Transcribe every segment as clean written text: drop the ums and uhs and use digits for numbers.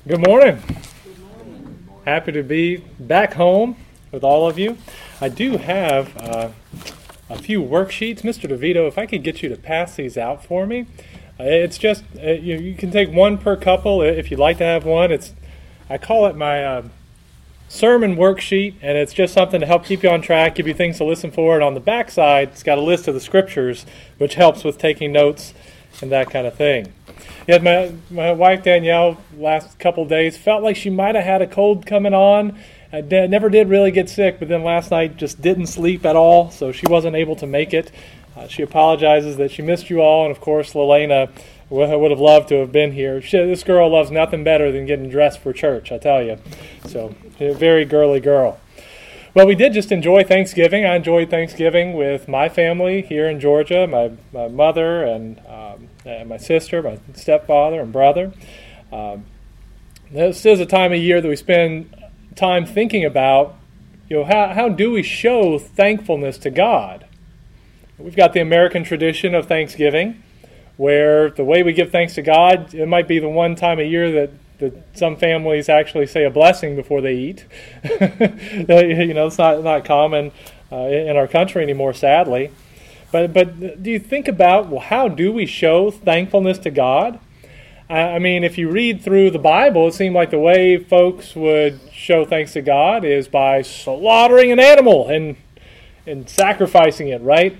Good morning. Happy to be back home with all of you. I do have a few worksheets. Mr. DeVito, if I could get you to pass these out for me. It's just, you can take one per couple if you'd like to have one. I call it my sermon worksheet, and it's just something to help keep you on track, give you things to listen for. And on the back side, it's got a list of the scriptures, which helps with taking notes and that kind of thing. Yeah, my wife Danielle last couple of days felt like she might have had a cold coming on. Never did really get sick, but then last night just didn't sleep at all, so she wasn't able to make it. She apologizes that she missed you all, and of course, Lelena would have loved to have been here. This girl loves nothing better than getting dressed for church, I tell you. So, a very girly girl. Well, we did just enjoy Thanksgiving. I enjoyed Thanksgiving with my family here in Georgia, my mother and my sister, my stepfather and brother. This is a time of year that we spend time thinking about, how do we show thankfulness to God? We've got the American tradition of Thanksgiving, where the way we give thanks to God, it might be the one time a year that some families actually say a blessing before they eat. It's not common in our country anymore, sadly. But do you think about, how do we show thankfulness to God? I mean, if you read through the Bible, it seemed like the way folks would show thanks to God is by slaughtering an animal and sacrificing it, right?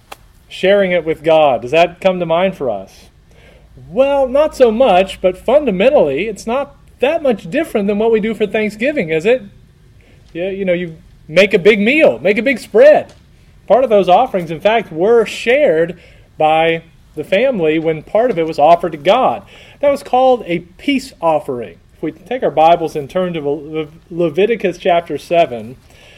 Sharing it with God. Does that come to mind for us? Well, not so much, but fundamentally, it's not that much different than what we do for Thanksgiving, is it? Yeah, you make a big meal, make a big spread. Part of those offerings, in fact, were shared by the family when part of it was offered to God. That was called a peace offering. If we take our Bibles and turn to Leviticus chapter 7,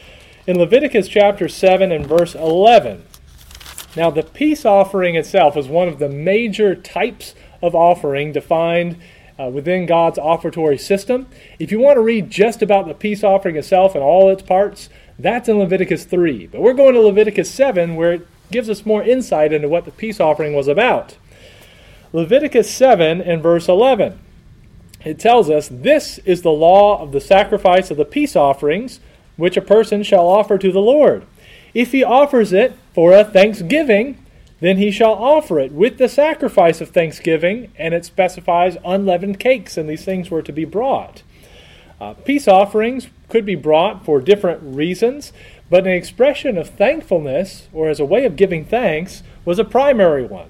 in Leviticus chapter 7 and verse 11, now the peace offering itself is one of the major types of offering defined within God's offertory system. If you want to read just about the peace offering itself and all its parts, that's in Leviticus 3. But we're going to Leviticus 7, where it gives us more insight into what the peace offering was about. Leviticus 7 and verse 11. It tells us, "This is the law of the sacrifice of the peace offerings, which a person shall offer to the Lord. If he offers it for a thanksgiving, then he shall offer it with the sacrifice of thanksgiving," and it specifies unleavened cakes, and these things were to be brought. Peace offerings could be brought for different reasons, but an expression of thankfulness, or as a way of giving thanks, was a primary one.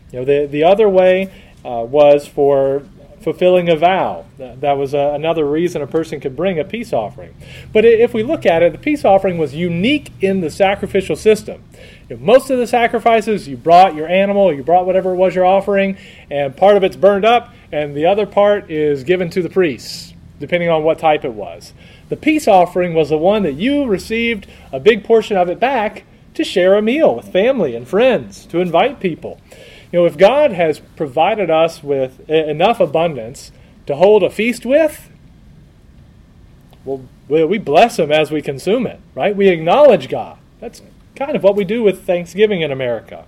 The other way was for fulfilling a vow. That was another reason a person could bring a peace offering. But if we look at it, the peace offering was unique in the sacrificial system. Most of the sacrifices, you brought your animal, you brought whatever it was you're offering, and part of it's burned up, and the other part is given to the priests, depending on what type it was. The peace offering was the one that you received a big portion of it back to share a meal with family and friends, to invite people. If God has provided us with enough abundance to hold a feast with, well, we bless Him as we consume it, right? We acknowledge God. That's kind of what we do with Thanksgiving in America.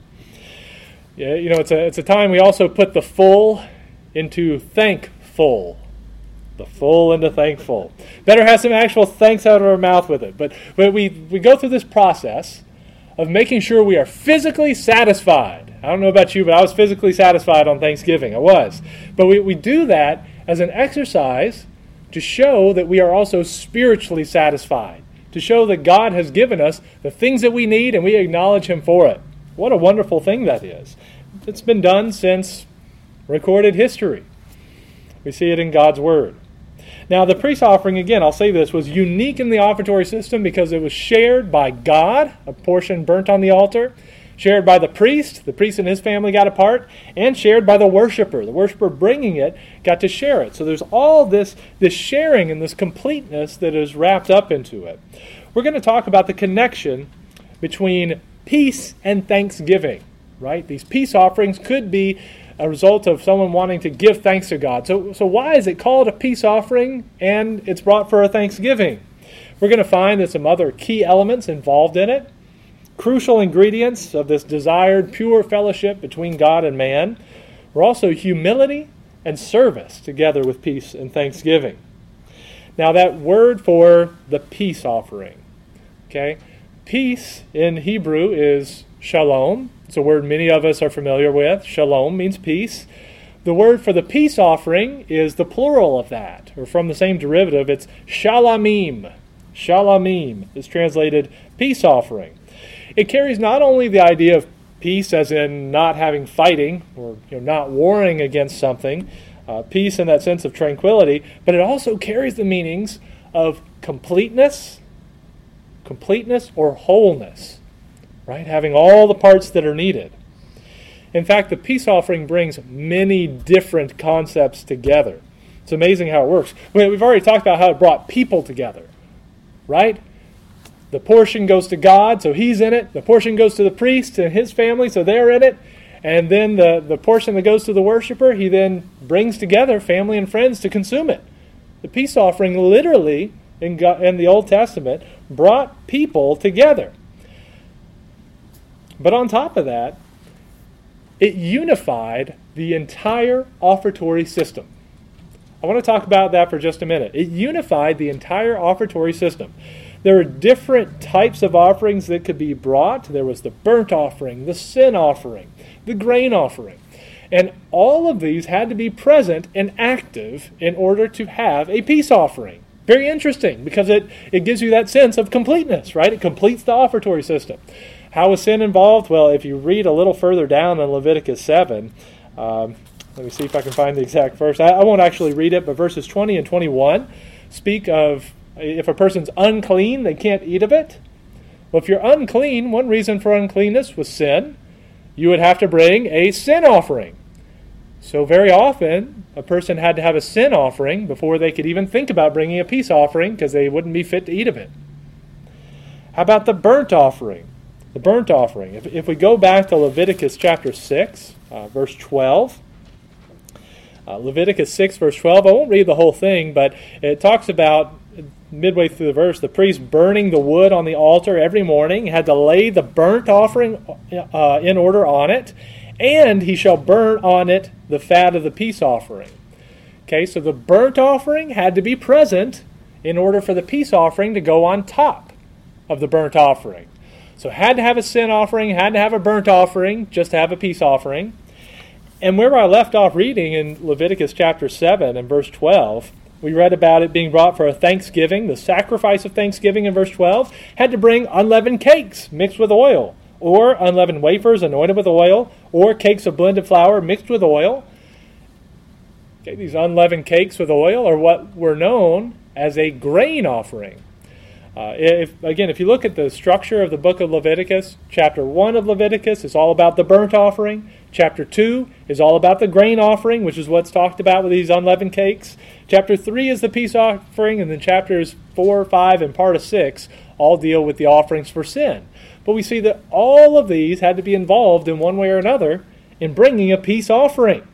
It's a time we also put the full into thankful. The full into thankful. Better have some actual thanks out of our mouth with it. But we go through this process of making sure we are physically satisfied. I don't know about you, but I was physically satisfied on Thanksgiving. I was. But we do that as an exercise to show that we are also spiritually satisfied, to show that God has given us the things that we need and we acknowledge Him for it. What a wonderful thing that is. It's been done since recorded history. We see it in God's Word. Now, the peace offering, again, I'll say this, was unique in the offertory system because it was shared by God, a portion burnt on the altar, shared by the priest and his family got a part, and shared by the worshiper. The worshiper bringing it got to share it. So there's all this sharing and this completeness that is wrapped up into it. We're going to talk about the connection between peace and thanksgiving, right? These peace offerings could be a result of someone wanting to give thanks to God. So why is it called a peace offering and it's brought for a thanksgiving? We're going to find that some other key elements involved in it, crucial ingredients of this desired pure fellowship between God and man, were also humility and service together with peace and thanksgiving. Now that word for the peace offering, okay? Peace in Hebrew is shalom. It's a word many of us are familiar with. Shalom means peace. The word for the peace offering is the plural of that, or from the same derivative, it's shalamim. Shalamim is translated peace offering. It carries not only the idea of peace as in not having fighting, or not warring against something, peace in that sense of tranquility, but it also carries the meanings of completeness or wholeness, right? Having all the parts that are needed. In fact, the peace offering brings many different concepts together. It's amazing how it works. We've already talked about how it brought people together, right? The portion goes to God, so He's in it. The portion goes to the priest and his family, so they're in it. And then the portion that goes to the worshiper, he then brings together family and friends to consume it. The peace offering literally, in the Old Testament, brought people together. But on top of that, it unified the entire offertory system. I want to talk about that for just a minute. It unified the entire offertory system. There were different types of offerings that could be brought. There was the burnt offering, the sin offering, the grain offering. And all of these had to be present and active in order to have a peace offering. Very interesting, because it gives you that sense of completeness, right? It completes the offertory system. How was sin involved? Well, if you read a little further down in Leviticus 7, let me see if I can find the exact verse. I won't actually read it, but verses 20 and 21 speak of if a person's unclean, they can't eat of it. Well, if you're unclean, one reason for uncleanness was sin. You would have to bring a sin offering. So very often, a person had to have a sin offering before they could even think about bringing a peace offering, because they wouldn't be fit to eat of it. How about the burnt offering? The burnt offering. If we go back to Leviticus chapter 6, verse 12, Leviticus 6, verse 12, I won't read the whole thing, but it talks about, midway through the verse, the priest burning the wood on the altar every morning, had to lay the burnt offering in order on it, and he shall burn on it the fat of the peace offering. Okay, so the burnt offering had to be present in order for the peace offering to go on top of the burnt offering. So had to have a sin offering, had to have a burnt offering, just to have a peace offering. And where I left off reading in Leviticus chapter 7 and verse 12, we read about it being brought for a thanksgiving. The sacrifice of thanksgiving in verse 12 had to bring unleavened cakes mixed with oil, or unleavened wafers anointed with oil, or cakes of blended flour mixed with oil. Okay, these unleavened cakes with oil are what were known as a grain offering. If you look at the structure of the book of Leviticus, chapter 1 of Leviticus is all about the burnt offering. Chapter 2 is all about the grain offering, which is what's talked about with these unleavened cakes. Chapter 3 is the peace offering, and then chapters 4, 5, and part of 6 all deal with the offerings for sin. But we see that all of these had to be involved in one way or another in bringing a peace offering.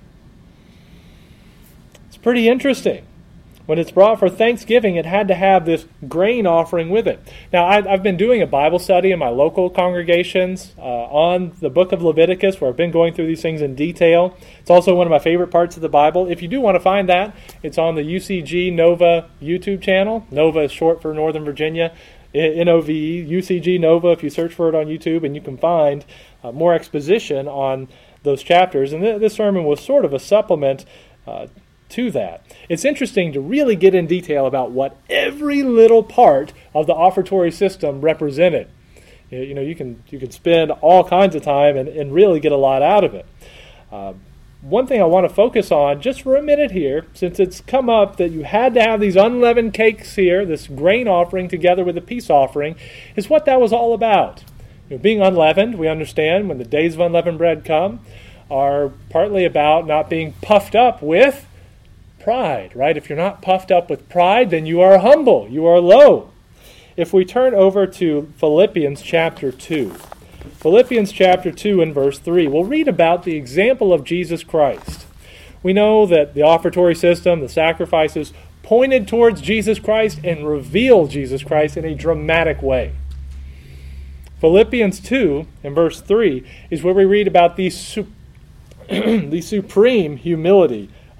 It's pretty interesting. When it's brought for Thanksgiving, it had to have this grain offering with it. Now, I've been doing a Bible study in my local congregations on the book of Leviticus, where I've been going through these things in detail. It's also one of my favorite parts of the Bible. If you do want to find that, it's on the UCG Nova YouTube channel. Nova is short for Northern Virginia. NOVE, UCG Nova, if you search for it on YouTube, and you can find more exposition on those chapters. And this sermon was sort of a supplement to that. It's interesting to really get in detail about what every little part of the offertory system represented. You can spend all kinds of time and really get a lot out of it. One thing I want to focus on just for a minute here, since it's come up that you had to have these unleavened cakes here, this grain offering together with the peace offering, is what that was all about. Being unleavened, we understand when the days of unleavened bread come, are partly about not being puffed up with pride, right? If you're not puffed up with pride, then you are humble, you are low. If we turn over to Philippians chapter 2, Philippians chapter 2 and verse 3, we'll read about the example of Jesus Christ. We know that the offertory system, the sacrifices, pointed towards Jesus Christ and revealed Jesus Christ in a dramatic way. Philippians 2 and verse 3 is where we read about the supreme humility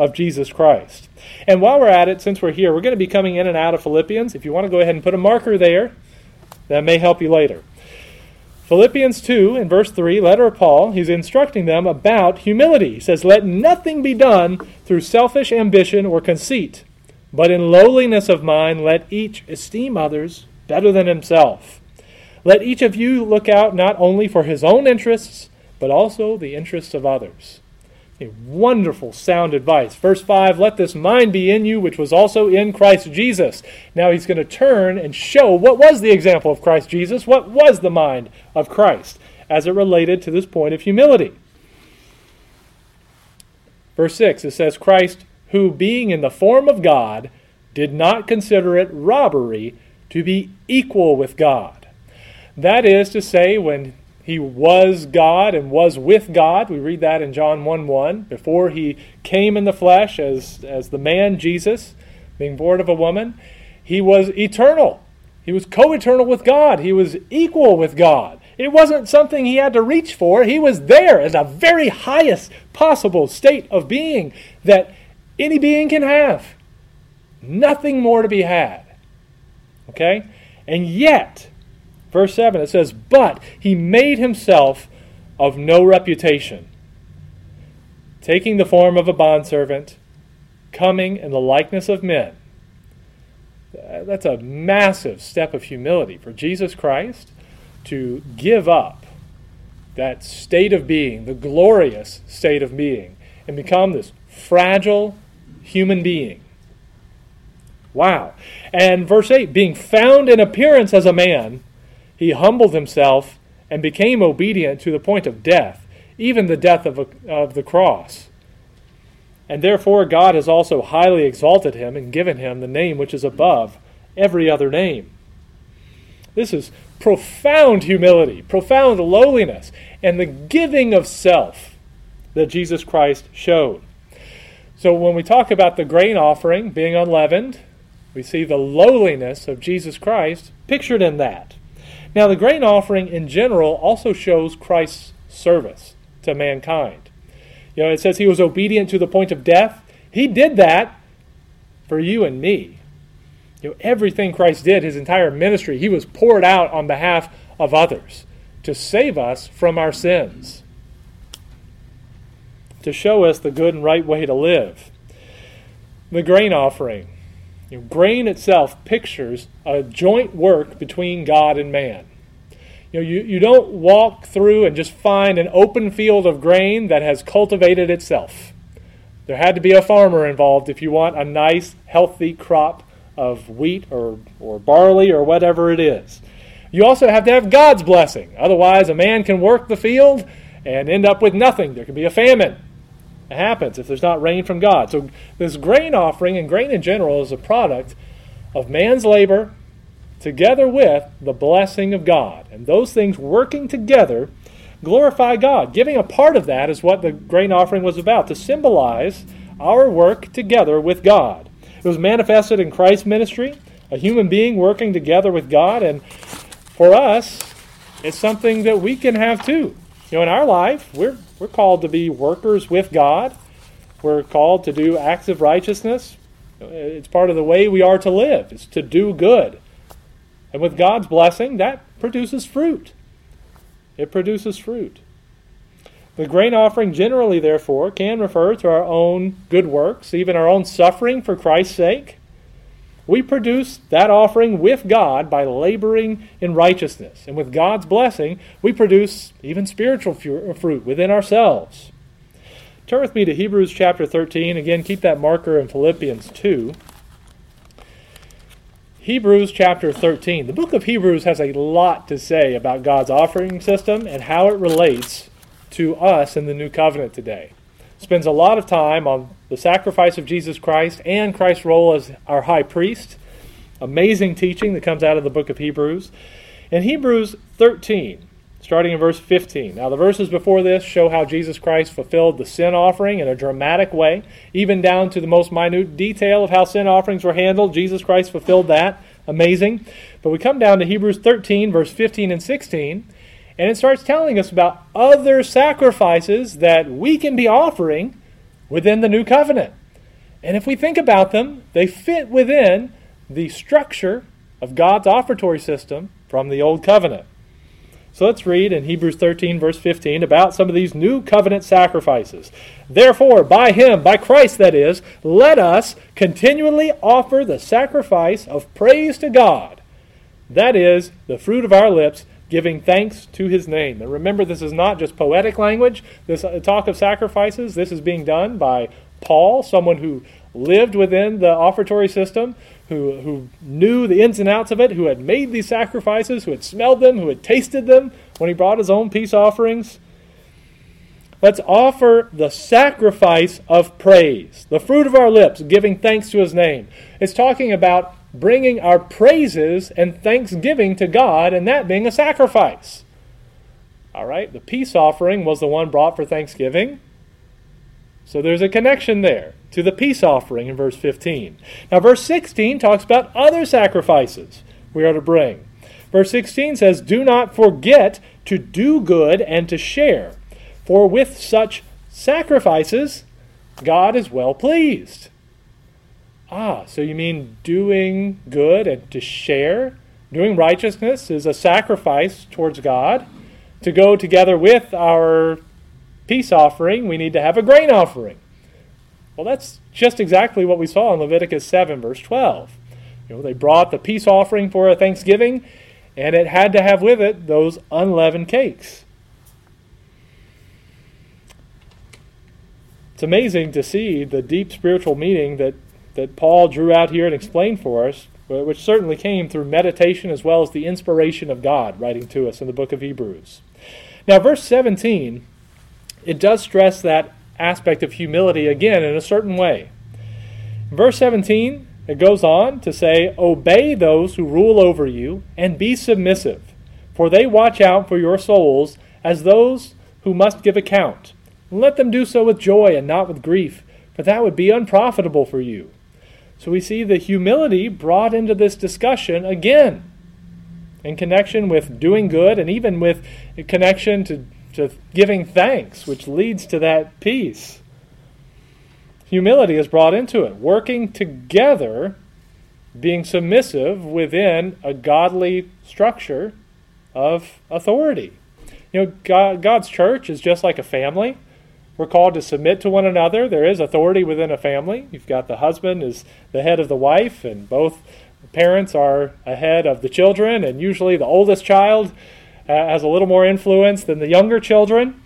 of Jesus Christ. And while we're at it, since we're here, we're going to be coming in and out of Philippians. If you want to go ahead and put a marker there, that may help you later. Philippians 2, in verse 3, letter of Paul, he's instructing them about humility. He says, "Let nothing be done through selfish ambition or conceit, but in lowliness of mind let each esteem others better than himself. Let each of you look out not only for his own interests, but also the interests of others." A wonderful sound advice. Verse 5, "Let this mind be in you, which was also in Christ Jesus." Now he's going to turn and show what was the example of Christ Jesus, what was the mind of Christ as it related to this point of humility. Verse 6, it says, "Christ, who being in the form of God, did not consider it robbery to be equal with God." That is to say, when he was God and was with God. We read that in John 1:1. Before he came in the flesh as the man Jesus, being born of a woman, he was eternal. He was co-eternal with God. He was equal with God. It wasn't something he had to reach for. He was there as the very highest possible state of being that any being can have. Nothing more to be had. Okay? And yet, verse 7, it says, "But he made himself of no reputation, taking the form of a bondservant, coming in the likeness of men." That's a massive step of humility for Jesus Christ to give up that state of being, the glorious state of being, and become this fragile human being. Wow. And verse 8, "Being found in appearance as a man, he humbled himself and became obedient to the point of death, even the death of the cross. And therefore God has also highly exalted him and given him the name which is above every other name." This is profound humility, profound lowliness, and the giving of self that Jesus Christ showed. So when we talk about the grain offering being unleavened, we see the lowliness of Jesus Christ pictured in that. Now, the grain offering in general also shows Christ's service to mankind. You know, it says he was obedient to the point of death. He did that for you and me. You know, everything Christ did, his entire ministry, he was poured out on behalf of others to save us from our sins, to show us the good and right way to live. The grain offering. Grain itself pictures a joint work between God and man. You don't walk through and just find an open field of grain that has cultivated itself. There had to be a farmer involved if you want a nice, healthy crop of wheat or barley or whatever it is. You also have to have God's blessing. Otherwise, a man can work the field and end up with nothing. There can be a famine. It happens if there's not rain from God. So this grain offering, and grain in general, is a product of man's labor together with the blessing of God. And those things working together glorify God. Giving a part of that is what the grain offering was about, to symbolize our work together with God. It was manifested in Christ's ministry, a human being working together with God, and for us, it's something that we can have too. In our life, we're called to be workers with God. We're called to do acts of righteousness. It's part of the way we are to live. It's to do good. And with God's blessing, that produces fruit. It produces fruit. The grain offering generally, therefore, can refer to our own good works, even our own suffering for Christ's sake. We produce that offering with God by laboring in righteousness. And with God's blessing, we produce even spiritual fruit within ourselves. Turn with me to Hebrews chapter 13. Again, keep that marker in Philippians 2. Hebrews chapter 13. The book of Hebrews has a lot to say about God's offering system and how it relates to us in the new covenant today. It spends a lot of time on the sacrifice of Jesus Christ and Christ's role as our high priest. Amazing teaching that comes out of the book of Hebrews. In Hebrews 13, starting in verse 15. Now, the verses before this show how Jesus Christ fulfilled the sin offering in a dramatic way, even down to the most minute detail of how sin offerings were handled. Jesus Christ fulfilled that. Amazing. But we come down to Hebrews 13, verse 15 and 16, and it starts telling us about other sacrifices that we can be offering within the new covenant. And if we think about them, they fit within the structure of God's offertory system from the Old Covenant. So let's read in Hebrews 13, verse 15, about some of these new covenant sacrifices. Therefore, by him, by Christ that is, let us continually offer the sacrifice of praise to God. That is, the fruit of our lips, giving thanks to his name. And remember, this is not just poetic language. This talk of sacrifices, this is being done by Paul, someone who lived within the offertory system, who knew the ins and outs of it, who had made these sacrifices, who had smelled them, who had tasted them when he brought his own peace offerings. Let's offer the sacrifice of praise, the fruit of our lips, giving thanks to his name. It's talking about bringing our praises and thanksgiving to God, and that being a sacrifice. All right, the peace offering was the one brought for thanksgiving. So there's a connection there to the peace offering in verse 15. Now verse 16 talks about other sacrifices we are to bring. Verse 16 says, do not forget to do good and to share, for with such sacrifices God is well pleased. So you mean doing good and to share? Doing righteousness is a sacrifice towards God. To go together with our peace offering, we need to have a grain offering. Well, that's just exactly what we saw in Leviticus 7, verse 12. They brought the peace offering for a Thanksgiving, and it had to have with it those unleavened cakes. It's amazing to see the deep spiritual meaning that Paul drew out here and explained for us, which certainly came through meditation as well as the inspiration of God writing to us in the book of Hebrews. Now, verse 17, it does stress that aspect of humility again in a certain way. In verse 17, it goes on to say, obey those who rule over you and be submissive, for they watch out for your souls as those who must give account. Let them do so with joy and not with grief, for that would be unprofitable for you. So we see the humility brought into this discussion again in connection with doing good and even with a connection to giving thanks, which leads to that peace. Humility is brought into it, working together, being submissive within a godly structure of authority. God's church is just like a family. We're called to submit to one another. There is authority within a family. You've got the husband is the head of the wife, and both parents are ahead of the children, and usually the oldest child has a little more influence than the younger children.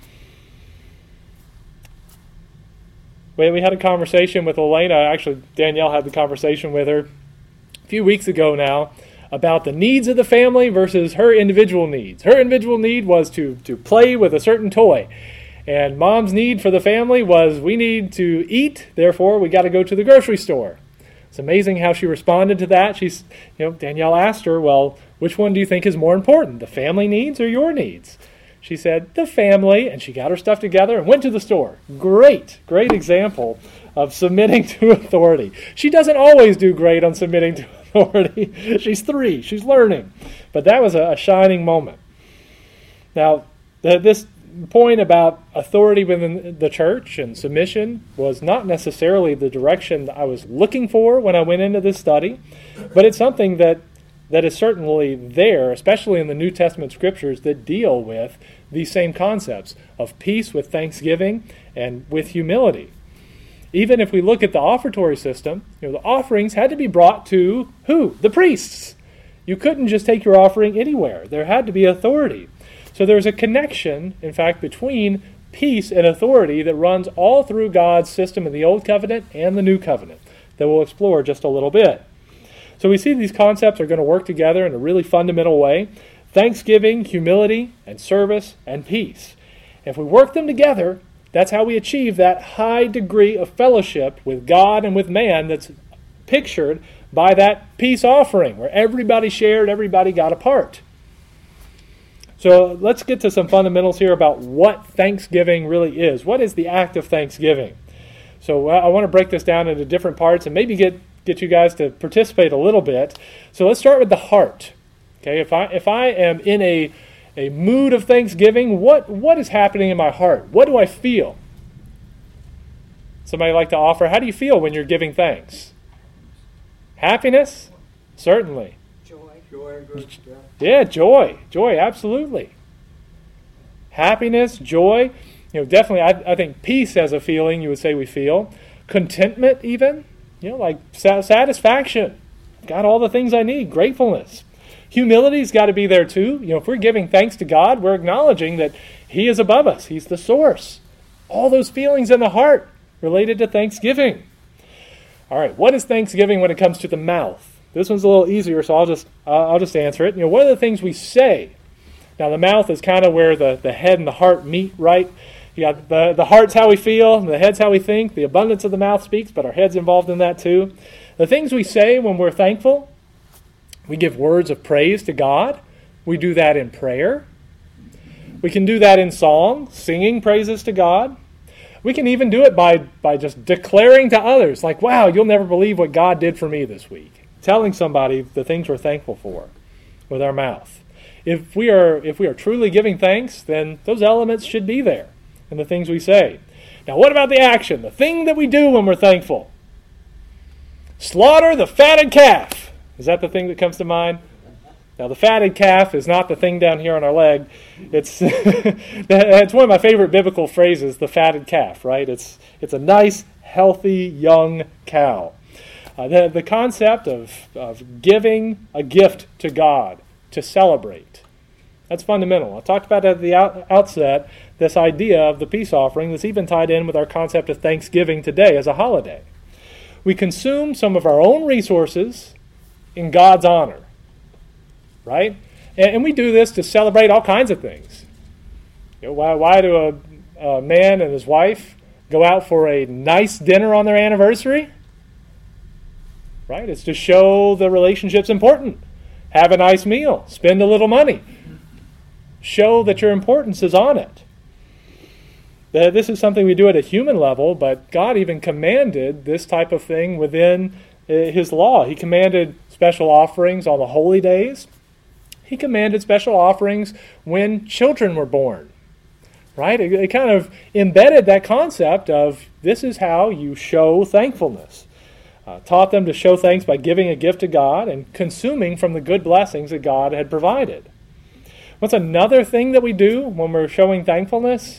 We had a conversation with Elena. Actually, Danielle had the conversation with her a few weeks ago now about the needs of the family versus her individual needs. Her individual need was to play with a certain toy. And Mom's need for the family was, we need to eat, therefore we got to go to the grocery store. It's amazing how she responded to that. Danielle asked her, well, which one do you think is more important, the family needs or your needs? She said, the family, and she got her stuff together and went to the store. Great example of submitting to authority. She doesn't always do great on submitting to authority. She's 3, she's learning. But that was a shining moment. Now, this point about authority within the church and submission was not necessarily the direction I was looking for when I went into this study, but it's something that is certainly there, especially in the New Testament scriptures that deal with these same concepts of peace with thanksgiving and with humility. Even if we look at the offertory system, the offerings had to be brought to who? The priests. You couldn't just take your offering anywhere. There had to be authority. So there's a connection, in fact, between peace and authority that runs all through God's system in the Old Covenant and the New Covenant that we'll explore just a little bit. So we see these concepts are going to work together in a really fundamental way. Thanksgiving, humility, and service, and peace. If we work them together, that's how we achieve that high degree of fellowship with God and with man that's pictured by that peace offering, where everybody shared, everybody got a part. So let's get to some fundamentals here about what Thanksgiving really is. What is the act of Thanksgiving? So I want to break this down into different parts and maybe get you guys to participate a little bit. So let's start with the heart. Okay, if I am in a mood of thanksgiving, what is happening in my heart? What do I feel? Somebody like to offer, how do you feel when you're giving thanks? Happiness? Certainly. Joy, good. Yeah, joy. Joy, absolutely. Happiness, joy. Definitely, I think peace as a feeling, you would say we feel. Contentment even. Like satisfaction. Got all the things I need. Gratefulness. Humility's got to be there too. If we're giving thanks to God, we're acknowledging that He is above us. He's the source. All those feelings in the heart related to thanksgiving. All right, what is thanksgiving when it comes to the mouth? This one's a little easier, so I'll just answer it. What are the things we say? Now, the mouth is kind of where the head and the heart meet, right? You got the heart's how we feel, and the head's how we think. The abundance of the mouth speaks, but our head's involved in that too. The things we say when we're thankful, we give words of praise to God. We do that in prayer. We can do that in song, singing praises to God. We can even do it by just declaring to others, like, wow, you'll never believe what God did for me this week. Telling somebody the things we're thankful for with our mouth. If we are truly giving thanks, then those elements should be there in the things we say. Now, what about the action? The thing that we do when we're thankful? Slaughter the fatted calf. Is that the thing that comes to mind? Now, the fatted calf is not the thing down here on our leg. It's it's one of my favorite biblical phrases, the fatted calf, right? It's a nice, healthy, young cow. The concept of giving a gift to God to celebrate. That's fundamental. I talked about at the outset this idea of the peace offering that's even tied in with our concept of Thanksgiving today as a holiday. We consume some of our own resources in God's honor, right? And we do this to celebrate all kinds of things. Why do a man and his wife go out for a nice dinner on their anniversary? Right? It's to show the relationship's important. Have a nice meal. Spend a little money. Show that your importance is on it. This is something we do at a human level, but God even commanded this type of thing within His law. He commanded special offerings on the holy days. He commanded special offerings when children were born. Right? It kind of embedded that concept of this is how you show thankfulness. Taught them to show thanks by giving a gift to God and consuming from the good blessings that God had provided. What's another thing that we do when we're showing thankfulness?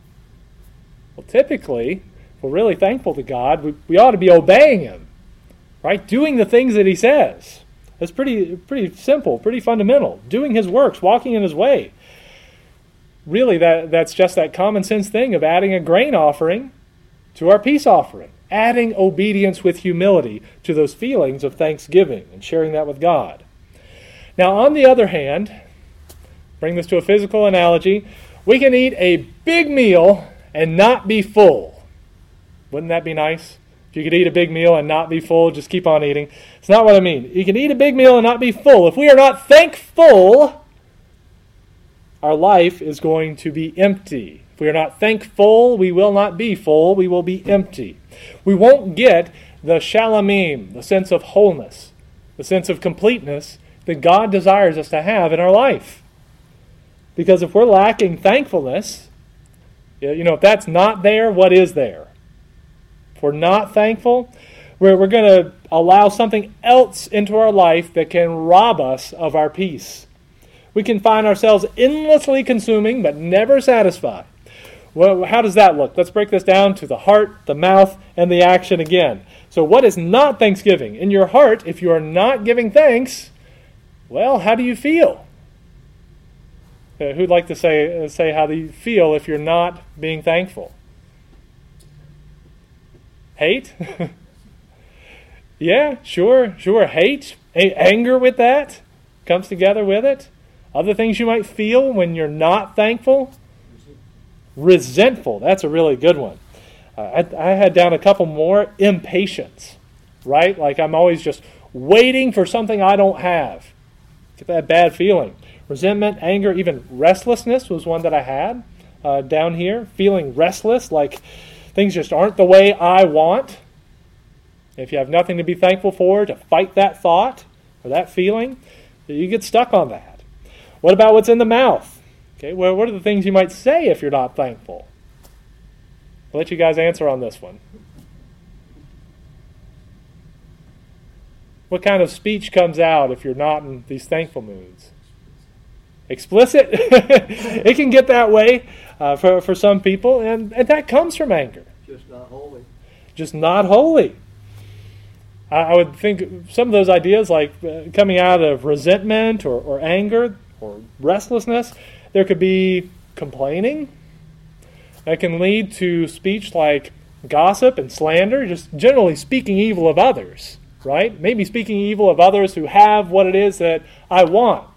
Well, typically, if we're really thankful to God, we ought to be obeying Him, right? Doing the things that He says. That's pretty simple, pretty fundamental. Doing His works, walking in His way. Really, that's just that common sense thing of adding a grain offering to our peace offering. Adding obedience with humility to those feelings of thanksgiving and sharing that with God. Now, on the other hand, bring this to a physical analogy, we can eat a big meal and not be full. Wouldn't that be nice? If you could eat a big meal and not be full, just keep on eating. It's not what I mean. You can eat a big meal and not be full. If we are not thankful, our life is going to be empty. If we are not thankful, we will not be full. We will be empty. We won't get the shalomim, the sense of wholeness, the sense of completeness that God desires us to have in our life. Because if we're lacking thankfulness, if that's not there, what is there? If we're not thankful, we're going to allow something else into our life that can rob us of our peace. We can find ourselves endlessly consuming but never satisfied. Well, how does that look? Let's break this down to the heart, the mouth, and the action again. So what is not thanksgiving? In your heart, if you are not giving thanks, well, how do you feel? Who'd like to say how do you feel if you're not being thankful? Hate? Yeah, sure. Hate, anger with that comes together with it. Other things you might feel when you're not thankful. Resentful, that's a really good one. I had down a couple more. Impatience, right? Like I'm always just waiting for something I don't have. Get that bad feeling. Resentment, anger, even restlessness was one that I had down here. Feeling restless, like things just aren't the way I want. If you have nothing to be thankful for, to fight that thought or that feeling, you get stuck on that. What about what's in the mouth? Okay, well, what are the things you might say if you're not thankful? I'll let you guys answer on this one. What kind of speech comes out if you're not in these thankful moods? Explicit? It can get that way for some people, and that comes from anger. Just not holy. Just not holy. I would think some of those ideas, like coming out of resentment or anger or restlessness, there could be complaining. That can lead to speech like gossip and slander, just generally speaking evil of others, right? Maybe speaking evil of others who have what it is that I want.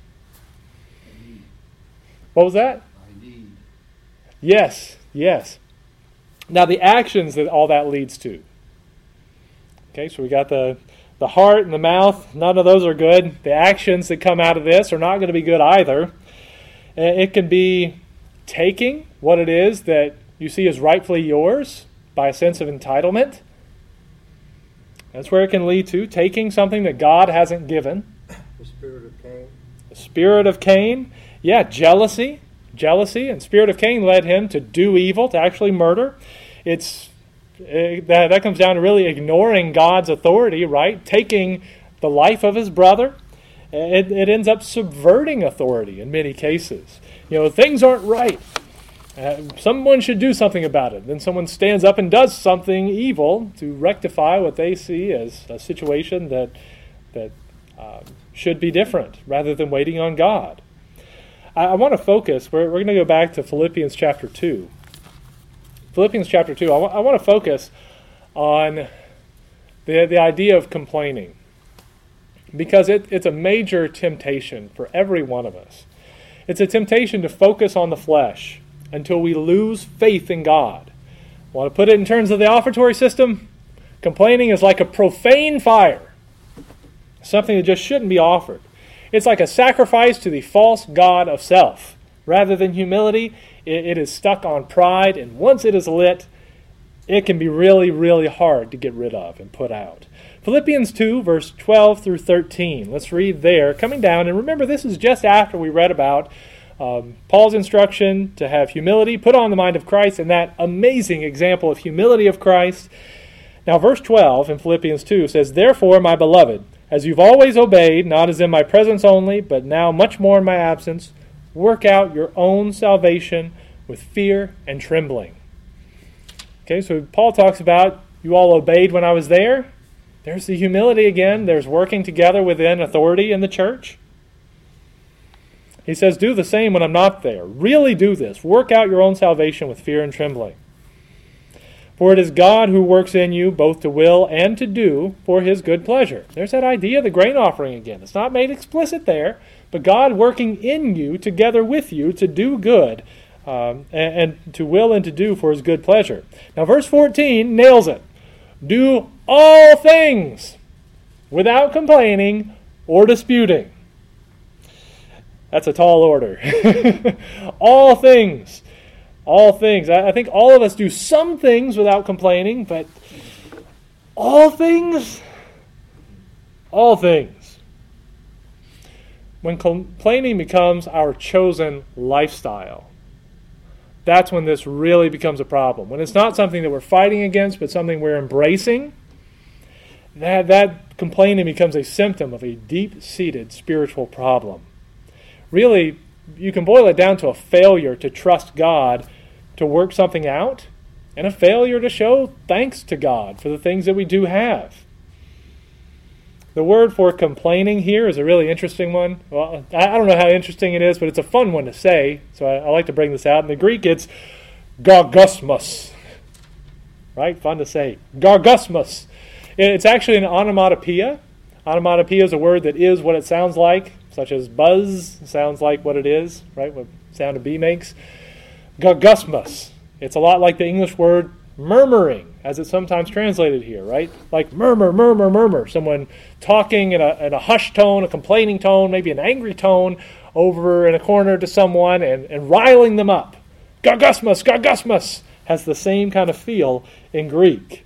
What was that? I need. Yes. Now the actions that all that leads to. Okay, so we got the heart and the mouth. None of those are good. The actions that come out of this are not going to be good either. It can be taking what it is that you see as rightfully yours by a sense of entitlement. That's where it can lead to, taking something that God hasn't given. The spirit of Cain. The spirit of Cain. Yeah, jealousy. And spirit of Cain led him to do evil, to actually murder. That comes down to really ignoring God's authority, right? Taking the life of his brother. It ends up subverting authority in many cases. Things aren't right. Someone should do something about it. Then someone stands up and does something evil to rectify what they see as a situation that should be different, rather than waiting on God. I want to focus. We're going to go back to Philippians chapter 2. Philippians chapter 2, I want to focus on the idea of complaining, because it's a major temptation for every one of us. It's a temptation to focus on the flesh until we lose faith in God. I want to put it in terms of the offertory system. Complaining is like a profane fire, something that just shouldn't be offered. It's like a sacrifice to the false god of self. Rather than humility, it is stuck on pride, and once it is lit, it can be really, really hard to get rid of and put out. Philippians 2, verse 12 through 13. Let's read there. Coming down, and remember, this is just after we read about Paul's instruction to have humility, put on the mind of Christ, and that amazing example of humility of Christ. Now, verse 12 in Philippians 2 says, "Therefore, my beloved, as you've always obeyed, not as in my presence only, but now much more in my absence, work out your own salvation with fear and trembling." Okay, so Paul talks about you all obeyed when I was there. There's the humility again. There's working together within authority in the church. He says, do the same when I'm not there. Really do this. Work out your own salvation with fear and trembling. For it is God who works in you both to will and to do for his good pleasure. There's that idea of the grain offering again. It's not made explicit there, but God working in you, together with you, to do good, and to will and to do for his good pleasure. Now verse 14 nails it. Do all things without complaining or disputing. That's a tall order. All things. All things. I think all of us do some things without complaining, but all things? All things. When complaining becomes our chosen lifestyle, that's when this really becomes a problem. When it's not something that we're fighting against, but something we're embracing, that complaining becomes a symptom of a deep-seated spiritual problem. Really, you can boil it down to a failure to trust God to work something out, and a failure to show thanks to God for the things that we do have. The word for complaining here is a really interesting one. Well, I don't know how interesting it is, but it's a fun one to say, so I like to bring this out. In the Greek, it's gargusmos. Right? Fun to say. Gargusmos. It's actually an onomatopoeia. Onomatopoeia is a word that is what it sounds like, such as buzz sounds like what it is, right? What sound a bee makes. Gargusmos. It's a lot like the English word murmuring, as it's sometimes translated here, right? Like murmur, murmur, murmur. Someone talking in a hushed tone, a complaining tone, maybe an angry tone over in a corner to someone and riling them up. Gargusmos, gargusmos has the same kind of feel in Greek.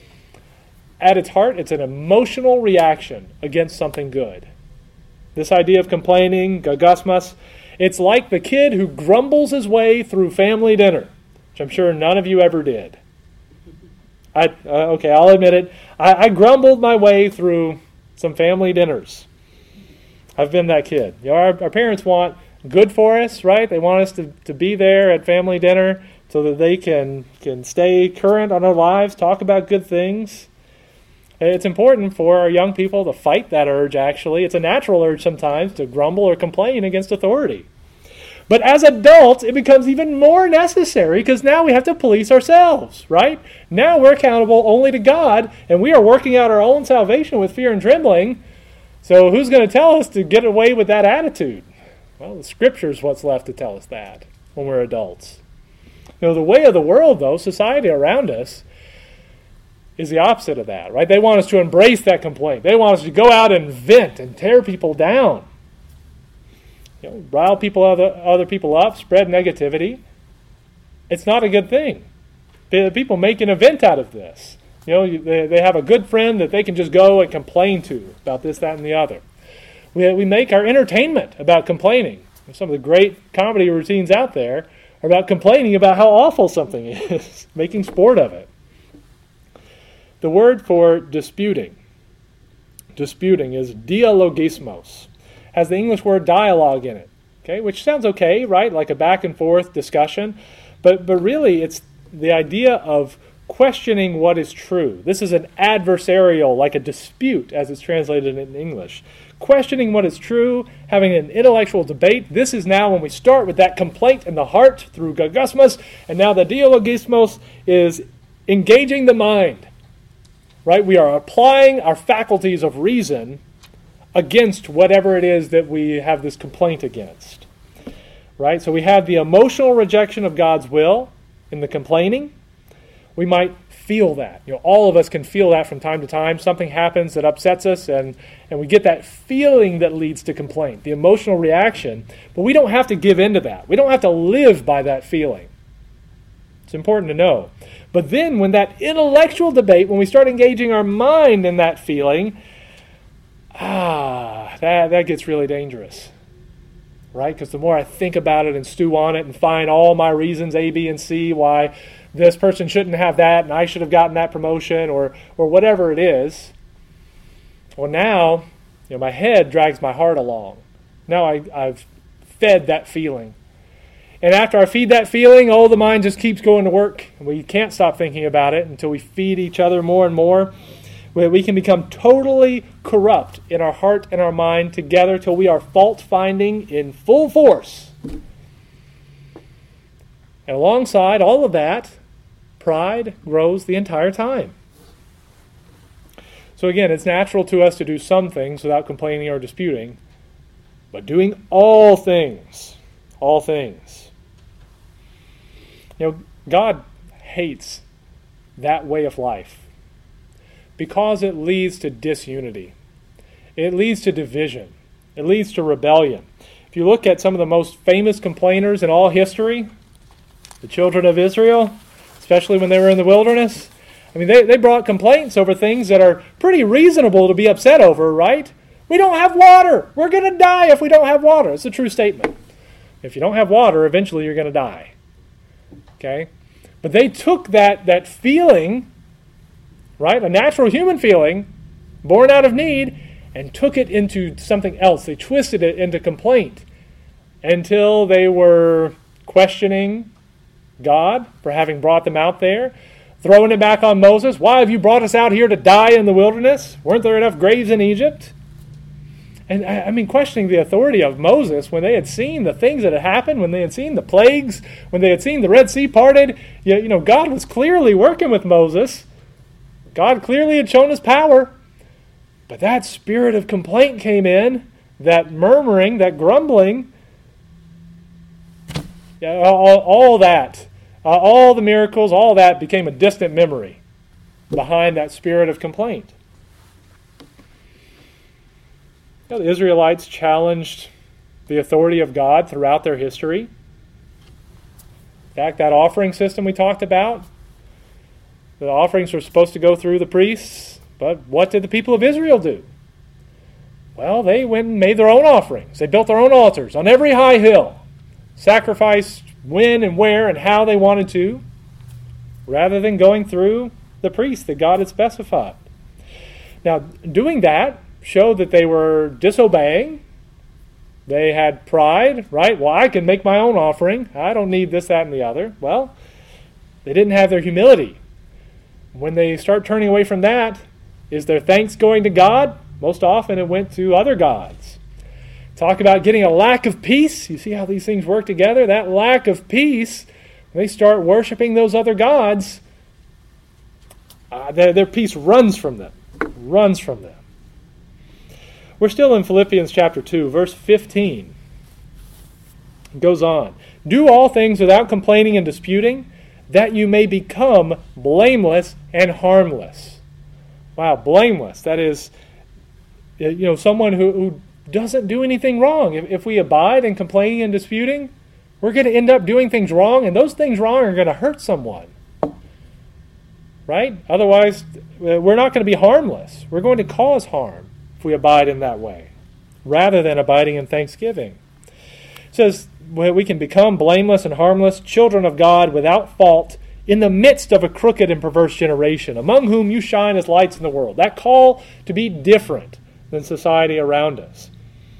At its heart, it's an emotional reaction against something good. This idea of complaining, gargusmos, it's like the kid who grumbles his way through family dinner, which I'm sure none of you ever did. I'll admit it. I grumbled my way through some family dinners. I've been that kid. Our parents want good for us, right? They want us to be there at family dinner so that they can stay current on our lives, talk about good things. It's important for our young people to fight that urge, actually. It's a natural urge sometimes to grumble or complain against authority. But as adults, it becomes even more necessary because now we have to police ourselves, right? Now we're accountable only to God, and we are working out our own salvation with fear and trembling. So who's going to tell us to get away with that attitude? Well, the Scripture's what's left to tell us that when we're adults. The way of the world, though, society around us, is the opposite of that, right? They want us to embrace that complaint. They want us to go out and vent and tear people down. Rile other people up, spread negativity. It's not a good thing. People make an event out of this. They have a good friend that they can just go and complain to about this, that, and the other. We make our entertainment about complaining. Some of the great comedy routines out there are about complaining about how awful something is, making sport of it. The word for disputing is dialogismos. Has the English word dialogue in it, okay, which sounds okay, right, like a back and forth discussion, but really it's the idea of questioning what is true. This is an adversarial, like a dispute, as it's translated in English. Questioning what is true, having an intellectual debate. This is now when we start with that complaint in the heart through gagosmos, and now the dialogismos is engaging the mind, right? We are applying our faculties of reason against whatever it is that we have this complaint against, right? So we have the emotional rejection of God's will in the complaining. We might feel that. All of us can feel that from time to time. Something happens that upsets us, and we get that feeling that leads to complaint, the emotional reaction. But we don't have to give in to that. We don't have to live by that feeling. It's important to know. But then when that intellectual debate, when we start engaging our mind in that feeling, that gets really dangerous, right? Because the more I think about it and stew on it and find all my reasons, A, B, and C, why this person shouldn't have that and I should have gotten that promotion or whatever it is, well, now my head drags my heart along. Now I've fed that feeling. And after I feed that feeling, the mind just keeps going to work. And we can't stop thinking about it until we feed each other more and more. We can become totally corrupt in our heart and our mind together till we are fault-finding in full force. And alongside all of that, pride grows the entire time. So again, it's natural to us to do some things without complaining or disputing, but doing all things. God hates that way of life, because it leads to disunity. It leads to division. It leads to rebellion. If you look at some of the most famous complainers in all history, the children of Israel, especially when they were in the wilderness, they brought complaints over things that are pretty reasonable to be upset over, right? We don't have water. We're going to die if we don't have water. It's a true statement. If you don't have water, eventually you're going to die. Okay? But they took that feeling, right, a natural human feeling, born out of need, and took it into something else. They twisted it into complaint until they were questioning God for having brought them out there, throwing it back on Moses. Why have you brought us out here to die in the wilderness? Weren't there enough graves in Egypt? And questioning the authority of Moses when they had seen the things that had happened, when they had seen the plagues, when they had seen the Red Sea parted. God was clearly working with Moses. God clearly had shown his power. But that spirit of complaint came in, that murmuring, that grumbling, all that, all the miracles, all that became a distant memory behind that spirit of complaint. The Israelites challenged the authority of God throughout their history. In fact, that offering system we talked about, the offerings were supposed to go through the priests, but what did the people of Israel do? Well, they went and made their own offerings. They built their own altars on every high hill, sacrificed when and where and how they wanted to, rather than going through the priests that God had specified. Now, doing that showed that they were disobeying. They had pride, right? Well, I can make my own offering. I don't need this, that, and the other. Well, they didn't have their humility. When they start turning away from that, is their thanks going to God? Most often it went to other gods. Talk about getting a lack of peace. You see how these things work together? That lack of peace, when they start worshiping those other gods, their peace runs from them. Runs from them. We're still in Philippians chapter 2, verse 15. It goes on. Do all things without complaining and disputing, that you may become blameless and harmless. Wow, blameless. That is, someone who doesn't do anything wrong. If we abide in complaining and disputing, we're going to end up doing things wrong, and those things wrong are going to hurt someone. Right? Otherwise, we're not going to be harmless. We're going to cause harm if we abide in that way, rather than abiding in thanksgiving. It says we can become blameless and harmless, children of God without fault, in the midst of a crooked and perverse generation, among whom you shine as lights in the world. That call to be different than society around us.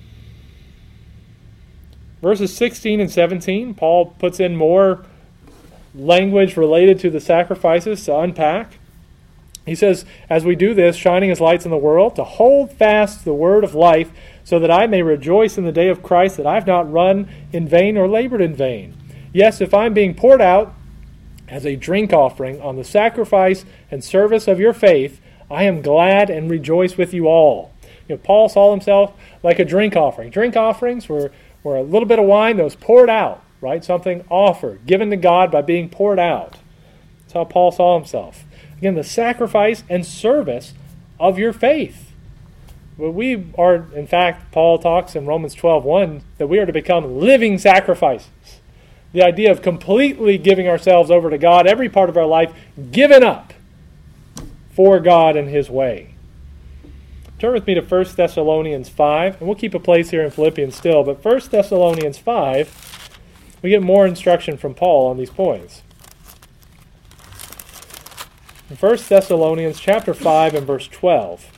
Verses 16 and 17, Paul puts in more language related to the sacrifices to unpack. He says, as we do this, shining as lights in the world, to hold fast the word of life, so that I may rejoice in the day of Christ, that I have not run in vain or labored in vain. Yes, if I'm being poured out as a drink offering on the sacrifice and service of your faith, I am glad and rejoice with you all. Paul saw himself like a drink offering. Drink offerings were a little bit of wine that was poured out, right? Something offered, given to God by being poured out. That's how Paul saw himself. Again, the sacrifice and service of your faith. Well, we are, in fact, Paul talks in Romans 12:1 that we are to become living sacrifices. The idea of completely giving ourselves over to God, every part of our life given up for God and His way. Turn with me to 1 Thessalonians 5, and we'll keep a place here in Philippians still, but 1 Thessalonians 5, we get more instruction from Paul on these points. In 1 Thessalonians chapter 5 and verse 12.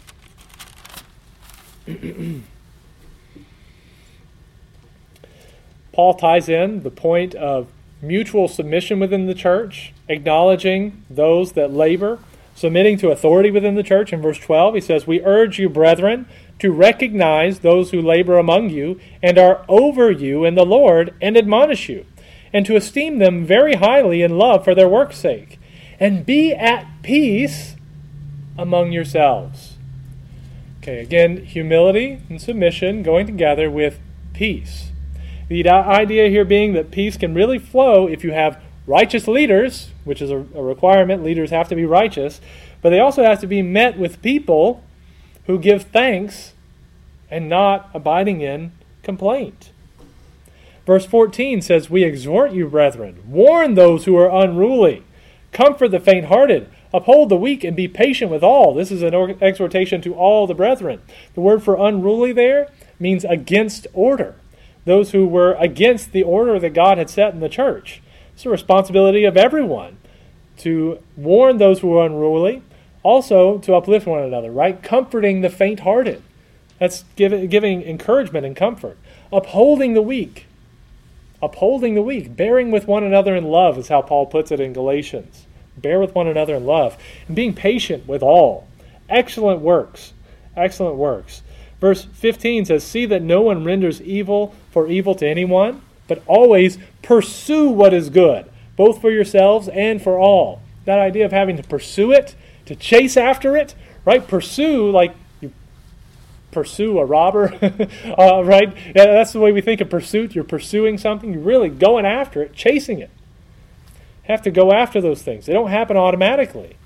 Paul ties in the point of mutual submission within the church, acknowledging those that labor, submitting to authority within the church. In verse 12, he says, we urge you, brethren, to recognize those who labor among you and are over you in the Lord and admonish you, and to esteem them very highly in love for their work's sake, and be at peace among yourselves. Okay, again, humility and submission going together with peace. The idea here being that peace can really flow if you have righteous leaders, which is a requirement. Leaders have to be righteous, but they also have to be met with people who give thanks and not abiding in complaint. Verse 14 says, we exhort you, brethren, warn those who are unruly, comfort the faint-hearted, uphold the weak, and be patient with all. This is an exhortation to all the brethren. The word for unruly there means against order. Those who were against the order that God had set in the church. It's a responsibility of everyone to warn those who are unruly, also to uplift one another, right? Comforting the faint-hearted. That's giving encouragement and comfort. Upholding the weak. Upholding the weak. Bearing with one another in love is how Paul puts it in Galatians. Bear with one another in love. And being patient with all. Excellent works. Excellent works. Verse 15 says, see that no one renders evil for evil to anyone, but always pursue what is good, both for yourselves and for all. That idea of having to pursue it, to chase after it, right? Pursue, like you pursue a robber, right? Yeah, that's the way we think of pursuit. You're pursuing something. You're really going after it, chasing it. You have to go after those things. They don't happen automatically.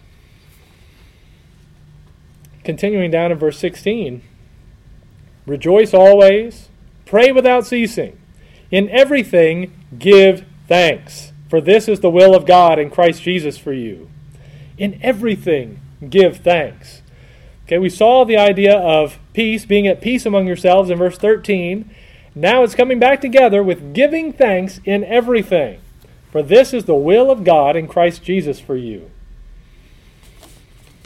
Continuing down in verse 16, rejoice always, pray without ceasing. In everything, give thanks, for this is the will of God in Christ Jesus for you. In everything, give thanks. Okay, we saw the idea of peace, being at peace among yourselves in verse 13. Now it's coming back together with giving thanks in everything, for this is the will of God in Christ Jesus for you.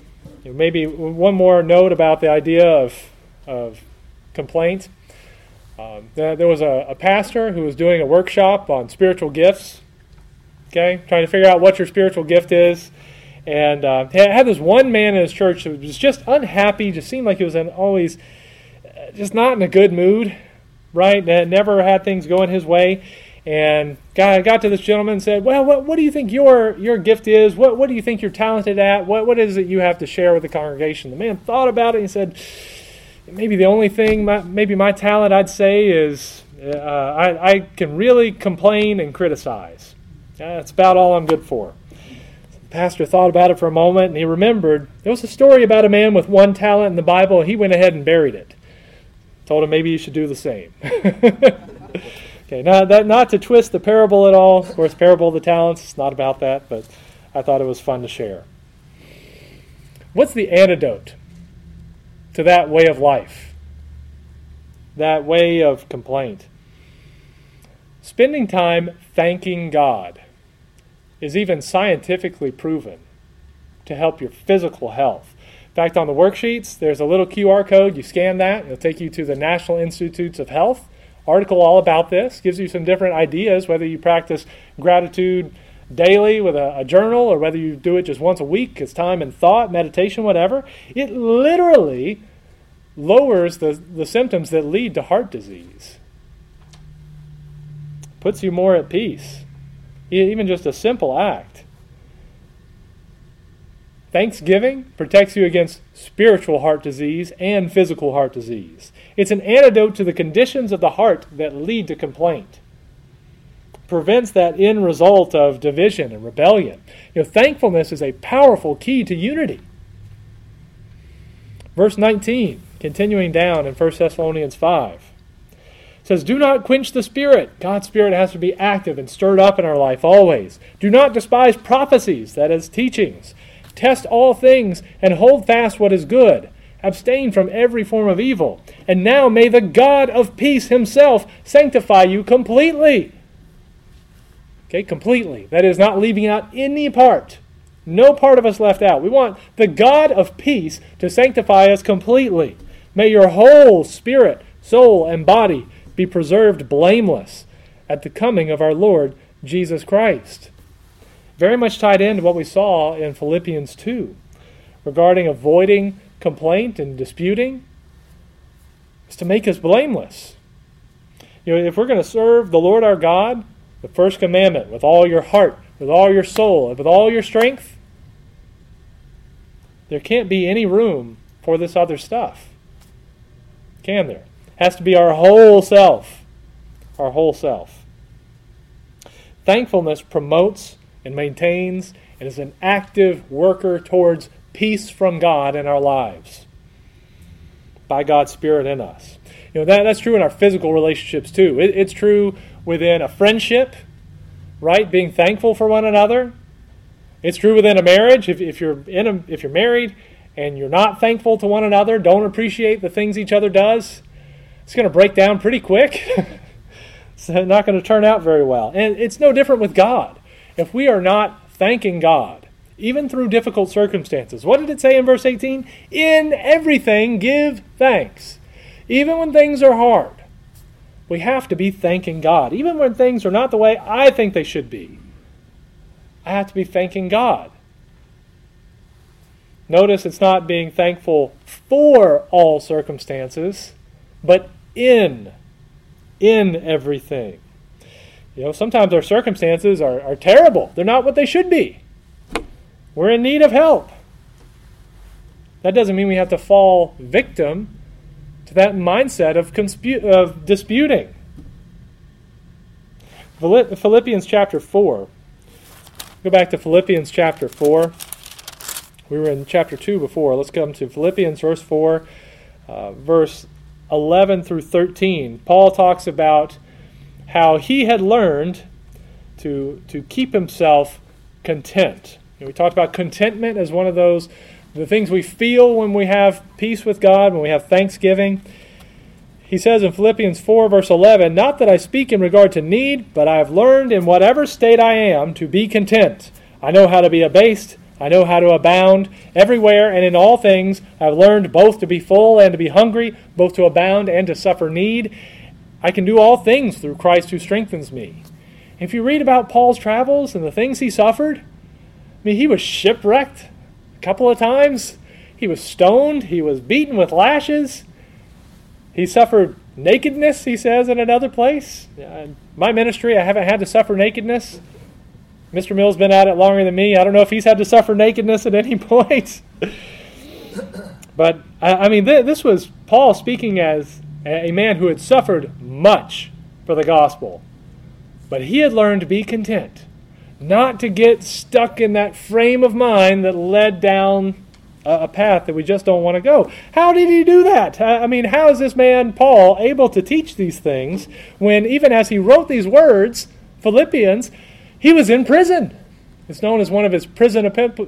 Maybe one more note about the idea of complaint. There was a pastor who was doing a workshop on spiritual gifts, trying to figure out what your spiritual gift is. And had this one man in his church who was just unhappy, just seemed like he was always just not in a good mood, right? Never had things going his way. And got to this gentleman and said, well, what do you think your gift is? What do you think you're talented at? What is it you have to share with the congregation? The man thought about it and he said, maybe the only thing, maybe my talent I'd say is I can really complain and criticize. That's about all I'm good for. The pastor thought about it for a moment and he remembered there was a story about a man with one talent in the Bible. He went ahead and buried it. Told him maybe you should do the same. Okay, not to twist the parable at all. Of course, parable of the talents, it's not about that, but I thought it was fun to share. What's the antidote to that way of life? That way of complaint? Spending time thanking God is even scientifically proven to help your physical health. In fact, on the worksheets, there's a little QR code. You scan that, it'll take you to the National Institutes of Health. Article all about this, gives you some different ideas, whether you practice gratitude daily with a journal or whether you do it just once a week, it's time and thought, meditation, whatever. It literally lowers the symptoms that lead to heart disease. Puts you more at peace. Even just a simple act. Thanksgiving protects you against spiritual heart disease and physical heart disease. It's an antidote to the conditions of the heart that lead to complaint. Prevents that end result of division and rebellion. Thankfulness is a powerful key to unity. Verse 19, continuing down in 1 Thessalonians 5, says, do not quench the Spirit. God's Spirit has to be active and stirred up in our life always. Do not despise prophecies, that is, teachings. Test all things and hold fast what is good. Abstain from every form of evil. And now may the God of peace himself sanctify you completely. Okay, completely. That is, not leaving out any part. No part of us left out. We want the God of peace to sanctify us completely. May your whole spirit, soul, and body be preserved blameless at the coming of our Lord Jesus Christ. Very much tied into what we saw in Philippians 2 regarding avoiding complaint and disputing. Is to make us blameless. If we're going to serve the Lord our God, the first commandment, with all your heart, with all your soul, and with all your strength, there can't be any room for this other stuff. Can there? It has to be our whole self. Our whole self. Thankfulness promotes and maintains and is an active worker towards peace from God in our lives by God's Spirit in us. That's true in our physical relationships too. It's true within a friendship, right? Being thankful for one another. It's true within a marriage. If you're married and you're not thankful to one another, don't appreciate the things each other does, it's going to break down pretty quick. It's not going to turn out very well. And it's no different with God. If we are not thanking God, even through difficult circumstances, what did it say in verse 18? In everything give thanks. Even when things are hard, we have to be thanking God. Even when things are not the way I think they should be, I have to be thanking God. Notice it's not being thankful for all circumstances, but in everything. Sometimes our circumstances are terrible. They're not what they should be. We're in need of help. That doesn't mean we have to fall victim to that mindset of disputing. Philippians chapter 4. Go back to Philippians chapter 4. We were in chapter 2 before. Let's come to Philippians verse 4, verse 11 through 13. Paul talks about how he had learned to keep himself content. We talked about contentment as one of the things we feel when we have peace with God, when we have thanksgiving. He says in Philippians 4, verse 11, not that I speak in regard to need, but I have learned in whatever state I am to be content. I know how to be abased. I know how to abound everywhere and in all things. I've learned both to be full and to be hungry, both to abound and to suffer need. I can do all things through Christ who strengthens me. If you read about Paul's travels and the things he suffered, I mean, he was shipwrecked a couple of times. He was stoned. He was beaten with lashes. He suffered nakedness, he says in another place. My ministry, I haven't had to suffer nakedness. Mr. Mill's been at it longer than me. I don't know if he's had to suffer nakedness at any point. But, I mean, this was Paul speaking as a man who had suffered much for the gospel. But he had learned to be content, not to get stuck in that frame of mind that led down a path that we just don't want to go. How did he do that? I mean, how is this man, Paul, able to teach these things when even as he wrote these words, Philippians, he was in prison? It's known as one of his prison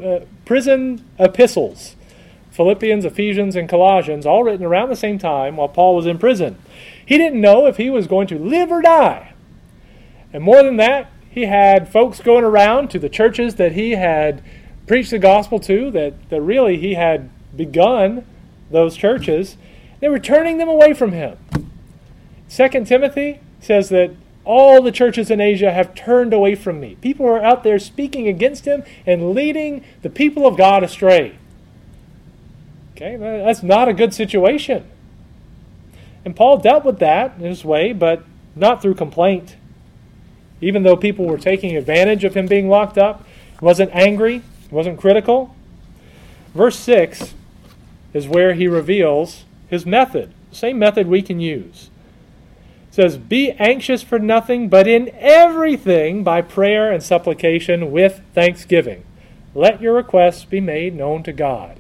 epistles. Philippians, Ephesians, and Colossians, all written around the same time while Paul was in prison. He didn't know if he was going to live or die. And more than that, he had folks going around to the churches that he had preached the gospel to, that really he had begun those churches. They were turning them away from him. 2 Timothy says that all the churches in Asia have turned away from me. People are out there speaking against him and leading the people of God astray. Okay, that's not a good situation. And Paul dealt with that in his way, but not through complaint. Even though people were taking advantage of him being locked up, he wasn't angry, he wasn't critical. Verse 6 is where he reveals his method, the same method we can use. It says, "Be anxious for nothing, but in everything by prayer and supplication with thanksgiving. Let your requests be made known to God.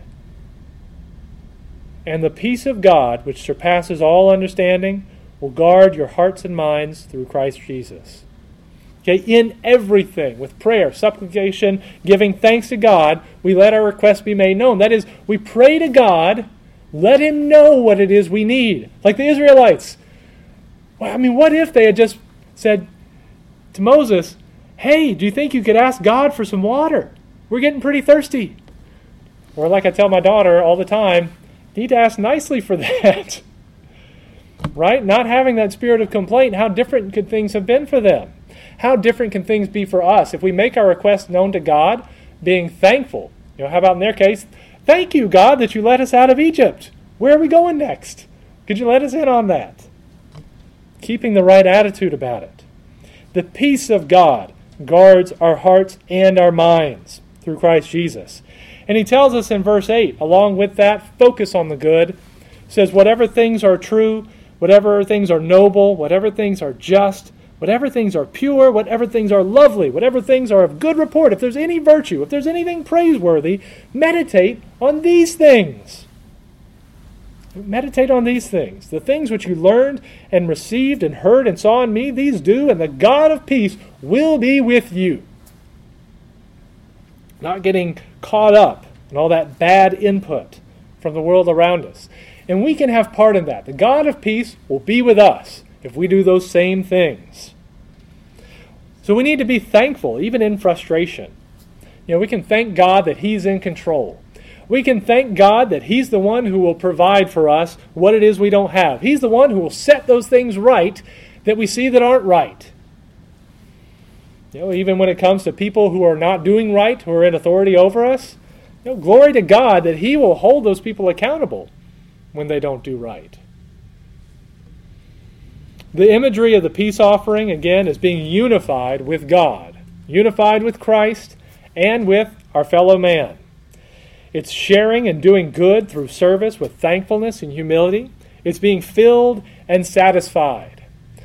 And the peace of God, which surpasses all understanding, will guard your hearts and minds through Christ Jesus." Okay, in everything, with prayer, supplication, giving thanks to God, we let our requests be made known. That is, we pray to God, let Him know what it is we need. Like the Israelites. Well, I mean, what if they had just said to Moses, "Hey, do you think you could ask God for some water? We're getting pretty thirsty." Or like I tell my daughter all the time, you need to ask nicely for that. Right? Not having that spirit of complaint, how different could things have been for them? How different can things be for us if we make our requests known to God, being thankful? How about in their case, "Thank you, God, that you let us out of Egypt. Where are we going next? Could you let us in on that?" Keeping the right attitude about it. The peace of God guards our hearts and our minds through Christ Jesus. And he tells us in verse 8, along with that, focus on the good. Says, whatever things are true, whatever things are noble, whatever things are just, whatever things are pure, whatever things are lovely, whatever things are of good report, if there's any virtue, if there's anything praiseworthy, meditate on these things. Meditate on these things. The things which you learned and received and heard and saw in me, these do, and the God of peace will be with you. Not getting caught up in all that bad input from the world around us. And we can have part in that. The God of peace will be with us if we do those same things. So we need to be thankful, even in frustration. We can thank God that He's in control. We can thank God that He's the one who will provide for us what it is we don't have. He's the one who will set those things right that we see that aren't right. Even when it comes to people who are not doing right, who are in authority over us, glory to God that He will hold those people accountable when they don't do right. The imagery of the peace offering, again, is being unified with God, unified with Christ, and with our fellow man. It's sharing and doing good through service with thankfulness and humility. It's being filled and satisfied.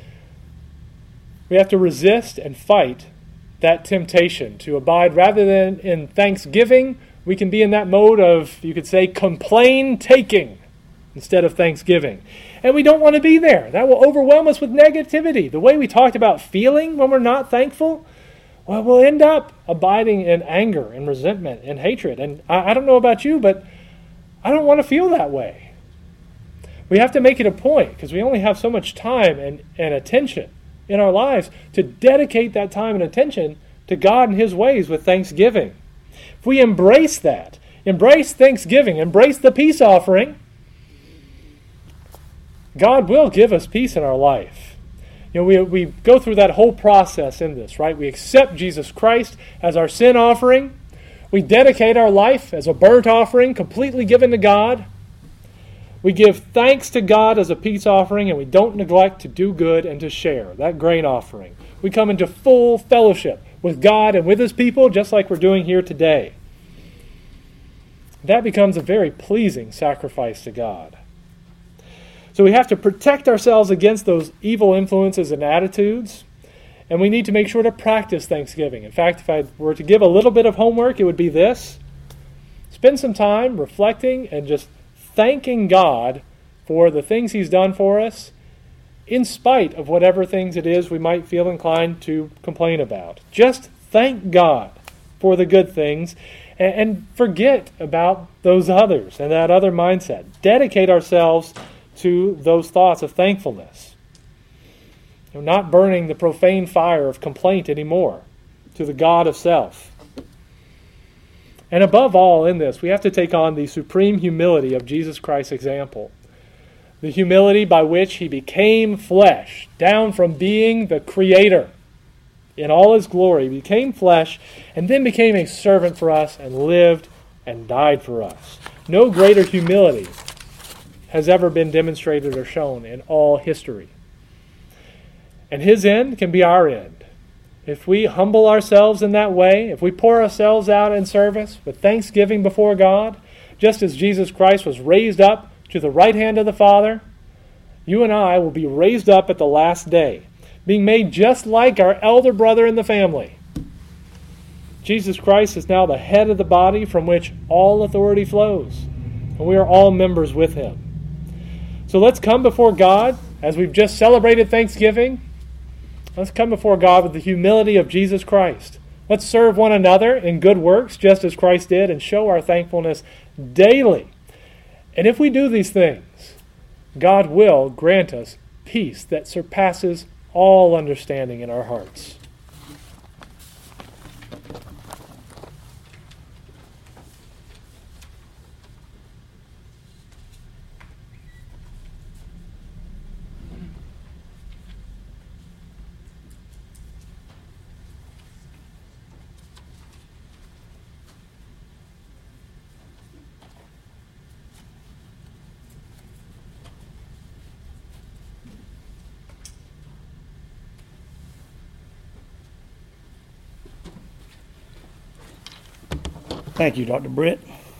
We have to resist and fight that temptation to abide. Rather than in thanksgiving, we can be in that mode of, you could say, complain-taking instead of thanksgiving. And we don't want to be there. That will overwhelm us with negativity. The way we talked about feeling when we're not thankful, well, we'll end up abiding in anger and resentment and hatred. And I don't know about you, but I don't want to feel that way. We have to make it a point, because we only have so much time and attention in our lives, to dedicate that time and attention to God and His ways with thanksgiving. If we embrace that, embrace thanksgiving, embrace the peace offering, God will give us peace in our life. We go through that whole process in this, right? We accept Jesus Christ as our sin offering. We dedicate our life as a burnt offering, completely given to God. We give thanks to God as a peace offering, and we don't neglect to do good and to share, that grain offering. We come into full fellowship with God and with His people, just like we're doing here today. That becomes a very pleasing sacrifice to God. So we have to protect ourselves against those evil influences and attitudes, and we need to make sure to practice thanksgiving. In fact, if I were to give a little bit of homework, it would be this. Spend some time reflecting and just thanking God for the things He's done for us, in spite of whatever things it is we might feel inclined to complain about. Just thank God for the good things and forget about those others and that other mindset. Dedicate ourselves to those thoughts of thankfulness. Not burning the profane fire of complaint anymore to the God of self. And above all in this, we have to take on the supreme humility of Jesus Christ's example. The humility by which He became flesh, down from being the Creator in all His glory, became flesh, and then became a servant for us and lived and died for us. No greater humility has ever been demonstrated or shown in all history. And His end can be our end. If we humble ourselves in that way, if we pour ourselves out in service with thanksgiving before God, just as Jesus Christ was raised up to the right hand of the Father, you and I will be raised up at the last day, being made just like our elder brother in the family. Jesus Christ is now the head of the body from which all authority flows, and we are all members with Him. So let's come before God, as we've just celebrated Thanksgiving. Let's come before God with the humility of Jesus Christ. Let's serve one another in good works, just as Christ did, and show our thankfulness daily. And if we do these things, God will grant us peace that surpasses all understanding in our hearts. Thank you, Dr. Britt.